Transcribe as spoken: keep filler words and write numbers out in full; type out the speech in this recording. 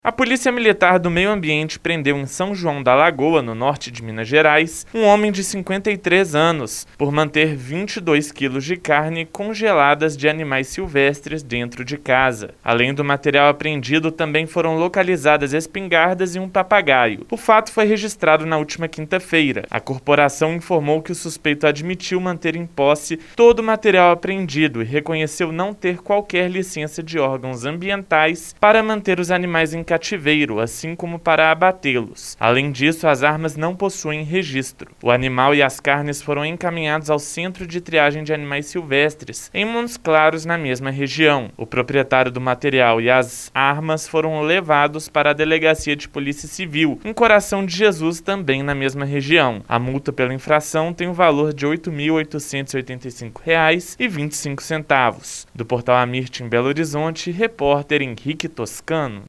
A Polícia Militar do Meio Ambiente prendeu em São João da Lagoa, no norte de Minas Gerais, um homem de cinquenta e três anos, por manter vinte e dois quilos de carne congeladas de animais silvestres dentro de casa. Além do material apreendido, também foram localizadas espingardas e um papagaio. O fato foi registrado na última quinta-feira. A corporação informou que o suspeito admitiu manter em posse todo o material apreendido e reconheceu não ter qualquer licença de órgãos ambientais para manter os animais em cativeiro, assim como para abatê-los. Além disso, as armas não possuem registro. O animal e as carnes foram encaminhados ao Centro de Triagem de Animais Silvestres, em Montes Claros, na mesma região. O proprietário do material e as armas foram levados para a Delegacia de Polícia Civil, em Coração de Jesus, também na mesma região. A multa pela infração tem o valor de oito mil oitocentos e oitenta e cinco reais e vinte e cinco centavos. Do Portal Amirte, em Belo Horizonte, repórter Henrique Toscano.